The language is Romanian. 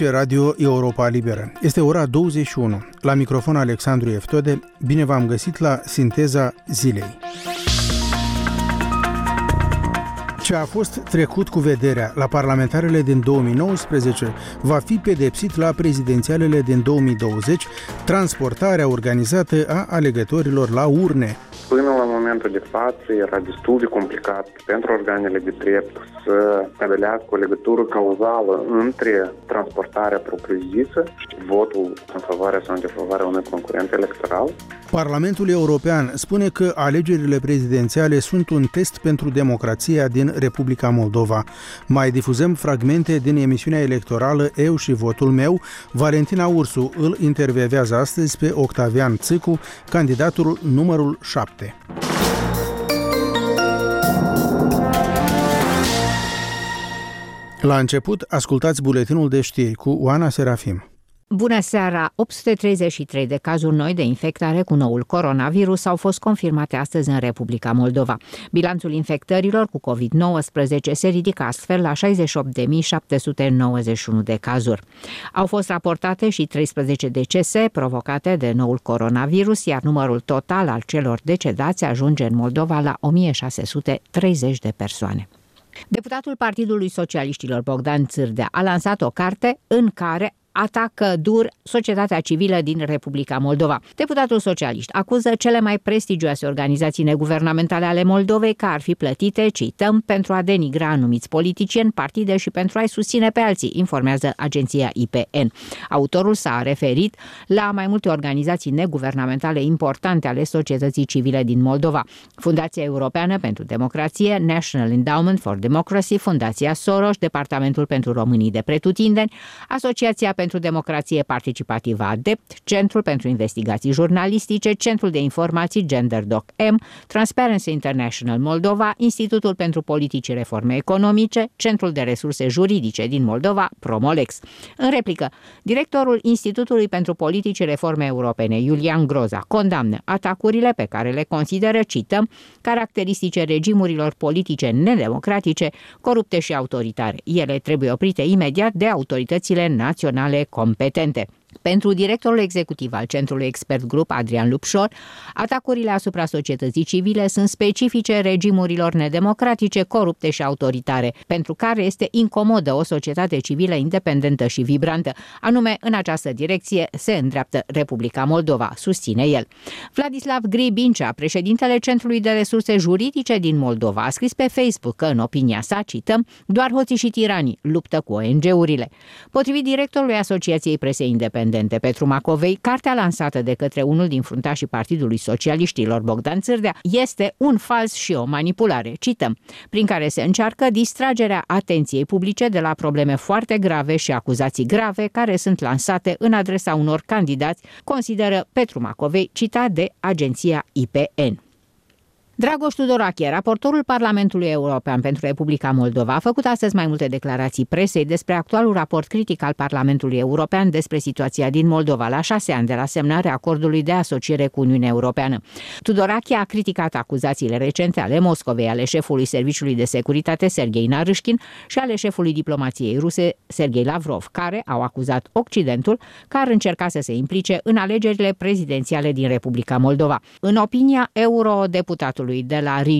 Aici Radio Europa Liberă. Este ora 21. La microfon Alexandru Eftode. Bine v-am găsit la Sinteza Zilei. Ce a fost trecut cu vederea la parlamentarele din 2019 va fi pedepsit la prezidențialele din 2020, transportarea organizată a alegătorilor la urne. Până la momentul de față era destul de complicat pentru organele de drept să stabilească o legătură cauzală între transportarea propriu-zisă și votul în favoarea sau în defavoarea unui concurent electoral. Parlamentul European spune că alegerile prezidențiale sunt un test pentru democrația din Republica Moldova. Mai difuzăm fragmente din emisiunea electorală Eu și votul meu. Valentina Ursu îl intervievează astăzi pe Octavian Țicu, candidatul numărul 7. La început, ascultați buletinul de știri cu Oana Serafim. Bună seara! 833 de cazuri noi de infectare cu noul coronavirus au fost confirmate astăzi în Republica Moldova. Bilanțul infectărilor cu COVID-19 se ridică astfel la 68.791 de cazuri. Au fost raportate și 13 decese provocate de noul coronavirus, iar numărul total al celor decedați ajunge în Moldova la 1630 de persoane. Deputatul Partidului Socialiștilor Bogdan Țârdea a lansat o carte în care atacă dur societatea civilă din Republica Moldova. Deputatul socialist acuză cele mai prestigioase organizații neguvernamentale ale Moldovei că ar fi plătite, cităm, pentru a denigra anumiți politicieni, partide și pentru a-i susține pe alții, informează agenția IPN. Autorul s-a referit la mai multe organizații neguvernamentale importante ale societății civile din Moldova: Fundația Europeană pentru Democrație, National Endowment for Democracy, Fundația Soros, Departamentul pentru Românii de Pretutindeni, Asociația pentru Democrație Participativă ADEPT, Centrul pentru Investigații Jurnalistice, Centrul de Informații GenderDoc-M, Transparency International Moldova, Institutul pentru Politici Reforme Economice, Centrul de Resurse Juridice din Moldova, Promolex. În replică, directorul Institutului pentru Politici Reforme Europene, Iulian Groza, condamnă atacurile pe care le consideră, cităm, caracteristice regimurilor politice nedemocratice, corupte și autoritare. Ele trebuie oprite imediat de autoritățile naționale competente. Pentru directorul executiv al Centrului Expert Group, Adrian Lupșor, atacurile asupra societății civile sunt specifice regimurilor nedemocratice, corupte și autoritare, pentru care este incomodă o societate civilă independentă și vibrantă. Anume, în această direcție se îndreaptă Republica Moldova, susține el. Vladislav Gribincea, președintele Centrului de Resurse Juridice din Moldova, a scris pe Facebook că, în opinia sa, cităm, doar hoții și tiranii luptă cu ONG-urile. Potrivit directorului Asociației Presei Independente Petru Macovei, cartea lansată de către unul din fruntașii Partidului Socialiștilor, Bogdan Țârdea, este un fals și o manipulare, cităm, prin care se încearcă distragerea atenției publice de la probleme foarte grave și acuzații grave care sunt lansate în adresa unor candidați, consideră Petru Macovei, citat de agenția IPN. Dragoș Tudorache, raportorul Parlamentului European pentru Republica Moldova, a făcut astăzi mai multe declarații presei despre actualul raport critic al Parlamentului European despre situația din Moldova la 6 ani de la semnarea acordului de asociere cu Uniunea Europeană. Tudorache a criticat acuzațiile recente ale Moscovei, ale șefului Serviciului de Securitate Serghei Narâșchin și ale șefului diplomației ruse Serghei Lavrov, care au acuzat Occidentul că ar încerca să se implice în alegerile prezidențiale din Republica Moldova. În opinia eurodeputatului de la